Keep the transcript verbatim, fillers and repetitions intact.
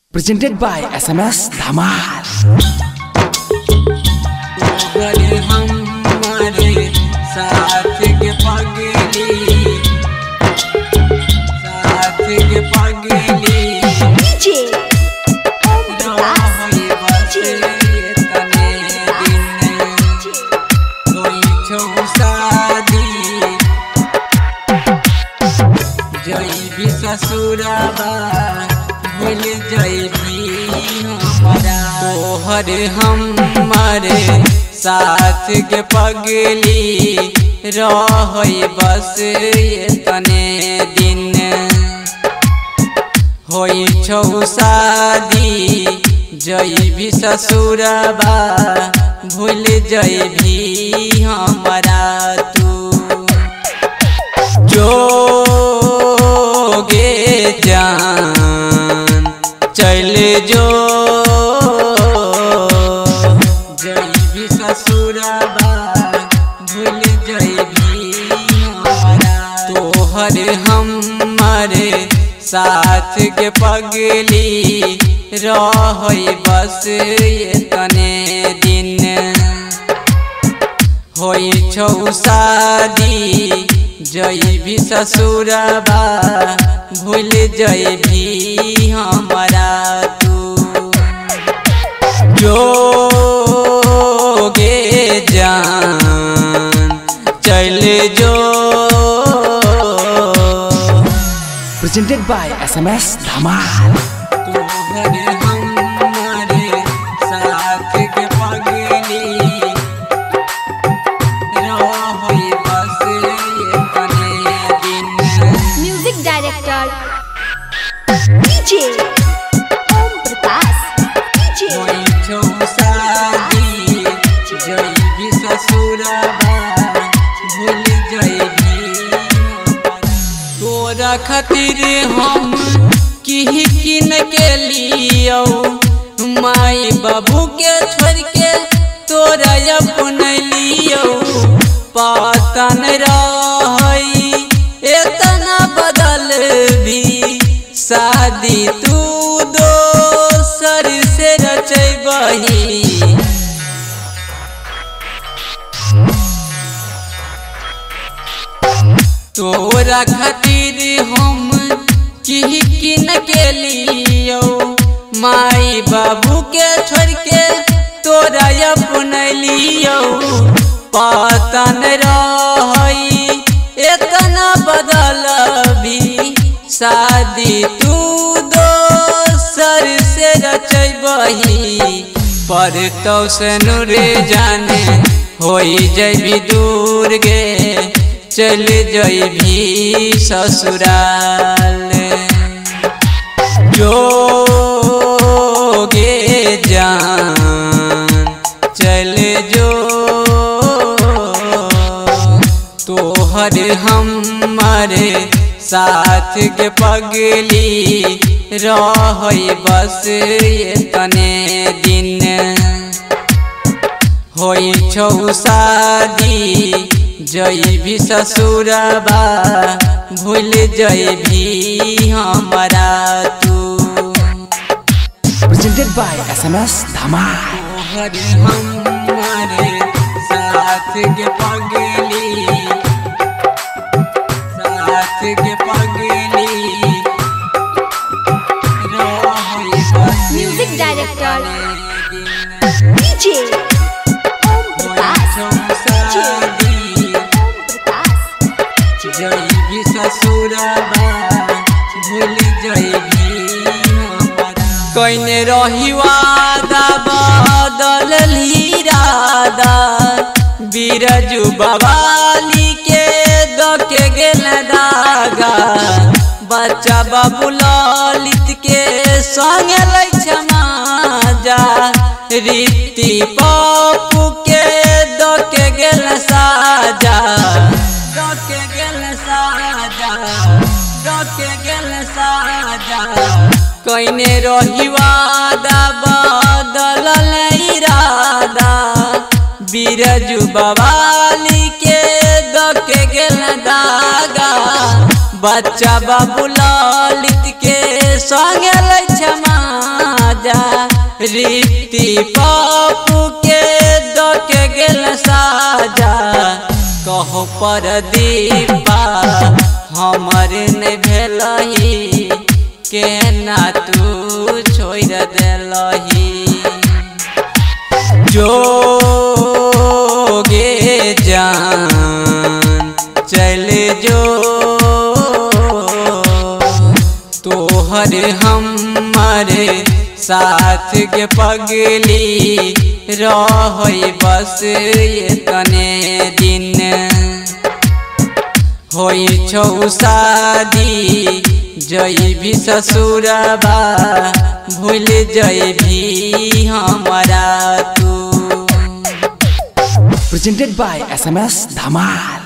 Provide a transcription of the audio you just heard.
Presented by S M S Dhamal. ससुराबा भूल जइबी हमरा तोहर हमारे साथ के पगली रहई बस तने दिन होई छौ शादी जइबी ससुराबा भूल जइबी हमरा तू जो जान चल जो जइबी ससुराबा भूल जइबी हमरा तोहर हमारे साथ के पगली रहई बस तने दिन होई छौ शादी जइबी ससुराबा भूल जइबी हमरा तू जोगे जान चल जो Presented by S M S Dhamal. DJ Om Prakash DJ शादी जइबी ससुराबा भूल जइबी तोरा खातिर हम की किन के लियो माई बाबू के छोड़ के तोरा अपन लियो पतन रहई एतना बदल भी शादी तू दोसर से रचबही तोरा खातिर हम की किन के लियो माई बाबू के छोड़ के तोरा अपन लियो पतन रहई एतना बदल भी शादी तू दोसर से रचबही पर तो से नूरे जाने होई जइबी दूर गे चल जइबी ससुराल जोगे जान चल जो तोहर हमारे साथ के पगली रहई बस तने दिन होई छौ शादी जइबी ससुराबा भूल जइबी हमरा तू Presented by S M S Dhamal. तोहर हमारे साथ के पगली साथ के पगली music director DJ Om Prakash DJ Om Prakash जइबी ससुराबा भूल जइबी कइने रही वादा बदल इरादा बिरजू बवाली के दके गेल दागा बच्चा बाबू ललित के संग लै समाजा रीति पप्पू के दके गेल साजा दके गेल साजा दके गेल साजा कइने रही वादा बदल इरादा बिरजू बवाली के दके गेल दागा बच्चा बाबू ललित के संग लै क्षमा रीति पापू के दो के गेल साजा कहो पर दीपा हमर ने भेलही के ना तू छोड़ देलही जोगे जान चल जो तोहर हमारे साथ के पगली रही बस ये तने दिन होई छौ शादी जइबी ससुरबा भूल जइबी हमारा तू। Presented by S M S Dhamal।